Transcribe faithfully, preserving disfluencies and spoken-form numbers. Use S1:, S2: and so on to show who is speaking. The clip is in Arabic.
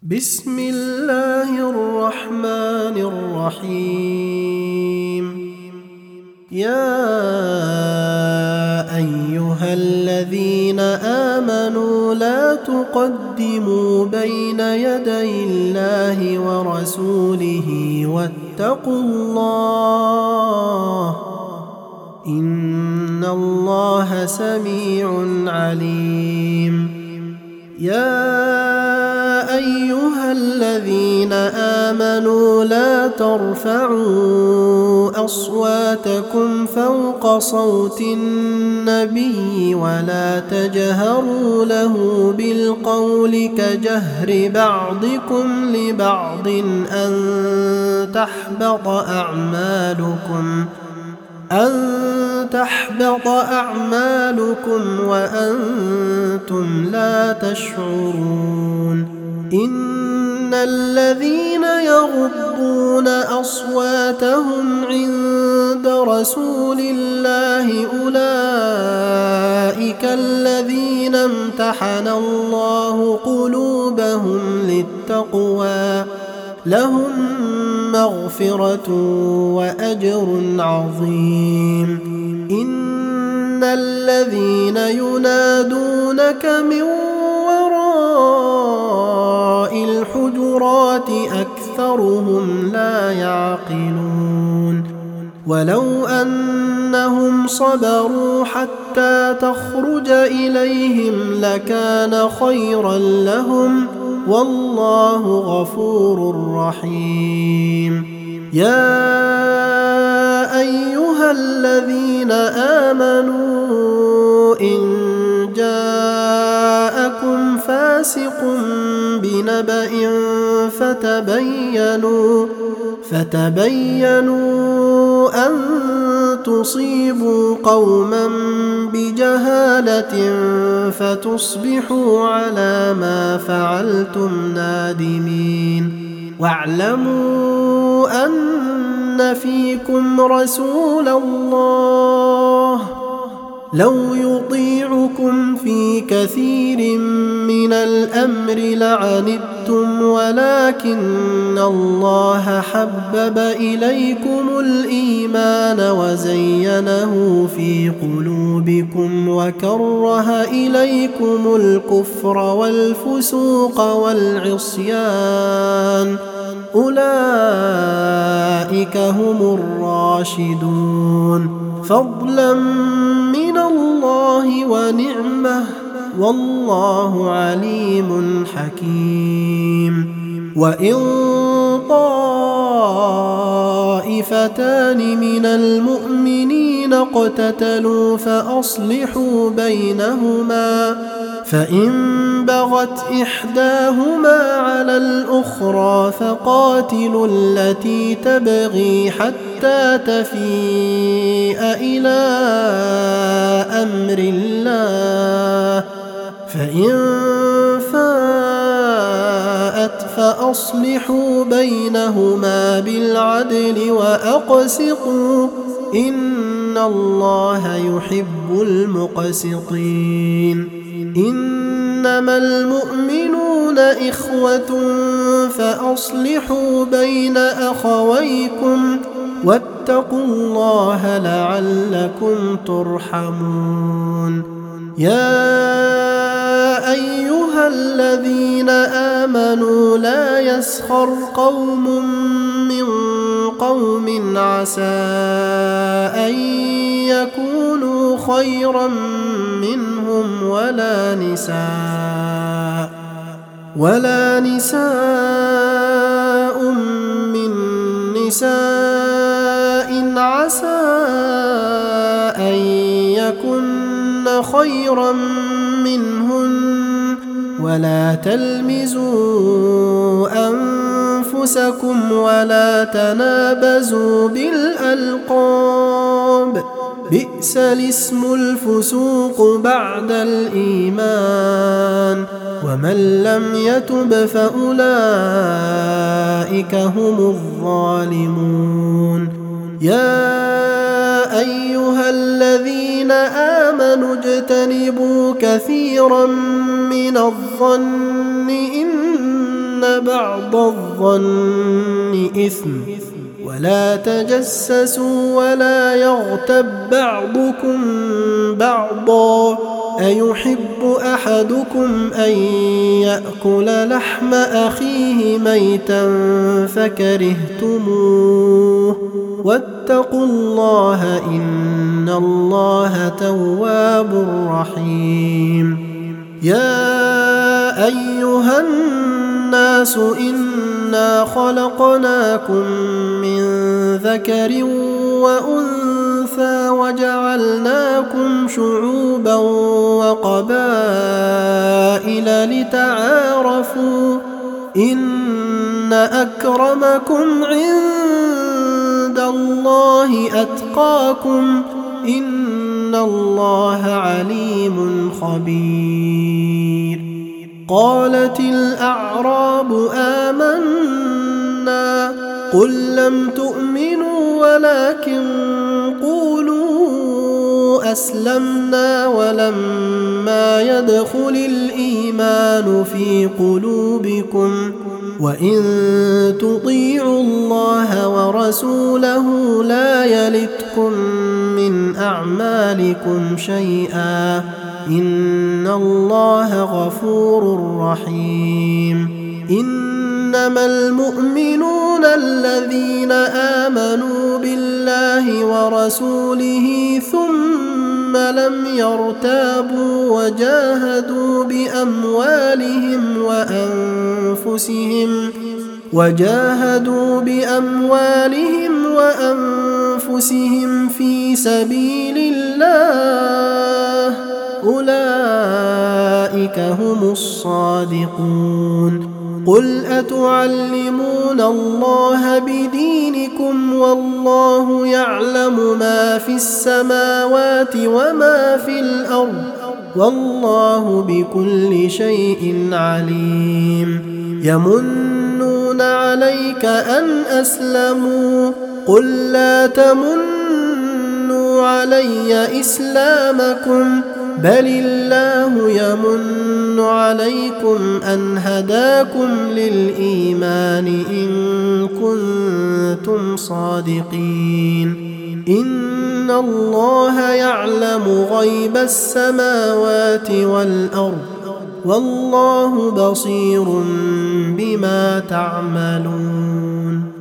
S1: بسم الله الرحمن الرحيم. يا أيها الذين آمنوا لا تقدموا بين يدي الله ورسوله واتقوا الله إن الله سميع عليم. يا أيها الذين آمنوا لا ترفعوا أصواتكم فوق صوت النبي ولا تجهروا له بالقول كجهر بعضكم لبعض أن تحبط أعمالكم أن تحبط أعمالكم وأنتم لا تشعرون. إن الذين يغضون أصواتهم عند رسول الله أولئك الذين امتحن الله قلوبهم للتقوى لهم مغفرة وأجر عظيم. إن الذين ينادونك من وراء الحجرات أكثرهم لا يعقلون. ولو أنهم صبروا حتى تخرج إليهم لكان خيرا لهم والله غفور رحيم. يا أيها الذين آمنوا إن جاءكم فاسق بنبأ فتبينوا فتبينوا أن تصيبوا قوما بجهالة فتصبحوا على ما فعلتم نادمين. واعلموا أن فيكم رسول الله لو يطيعكم في كثير من الأمر لعنتم ولكن الله حبب إليكم الإيمان وزينه في قلوبكم وكره إليكم الكفر والفسوق والعصيان أولئك هم الراشدون فضلا من الله ونعمه والله عليم حكيم. وإن طائفتان من المؤمنين اقتتلوا فأصلحوا بينهما فإن بغت إحداهما على الأخرى فقاتلوا التي تبغي حتى تفيء إلى أمر الله فإن فاءت فأصلحوا بينهما بالعدل وأقسطوا إن الله يحب المقسطين. إنما المؤمنون إخوة فأصلحوا بين أخويكم واتقوا الله لعلكم ترحمون. يا أيها الذين آمنوا لا يسخر قوم من قوم عسى أن يكونوا خيرا منهم ولا نساء ولا نساء من نساء عسى أن يكن خيرا منهن ولا تلمزوا أنفسكم ولا تنابزوا بالألقاب بئس الاسم الفسوق بعد الإيمان ومن لم يتب فأولئك هم الظالمون. يا أيها الذين آمنوا اجتنبوا كثيرا من الظن إن بعض الظن إثم ولا تجسسوا ولا يغتب بعضكم بعضا أيحب أحدكم أن يأكل لحم أخيه ميتا فكرهتموه واتقوا الله إن الله تواب رحيم يا أيها الناس إنا خلقناكم من ذكر وأنثى وجعلناكم شعوبا وقبائل لتعارفوا إن أكرمكم عند الله أتقاكم إن الله عليم خبير قالت الأعراب آمنا قل لم تؤمنوا ولكن قولوا أسلمنا ولما يدخل الإيمان في قلوبكم وإن تطيعوا الله ورسوله لا يلتكم من أعمالكم شيئا إن الله غفور رحيم إنما المؤمنون الذين آمنوا بالله ورسوله ثم لم يرتابوا وجاهدوا بأموالهم وأنفسهم وجاهدوا بأموالهم وأنفسهم في سبيل الله أولئك هم الصادقون قل أتعلمون الله بدينكم والله يعلم ما في السماوات وما في الأرض والله بكل شيء عليم يمنون عليك أن أسلموا قل لا تمنوا علي إسلامكم بل الله يمن عليكم أن هداكم للإيمان إن كنتم صادقين إن الله يعلم غيب السماوات والأرض والله بصير بما تعملون